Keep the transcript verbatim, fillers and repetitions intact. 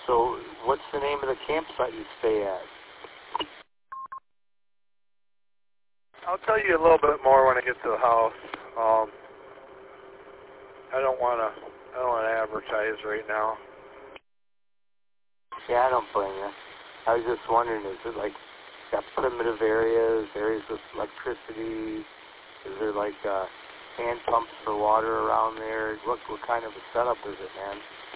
So what's the name of the campsite you stay at? I'll tell you a little bit more when I get to the house. Um, I don't want to. I don't want to advertise right now. Yeah, I don't blame you. I was just wondering, is it like got primitive areas, areas with electricity? Is there like uh, hand pumps for water around there? What what kind of a setup is it, man?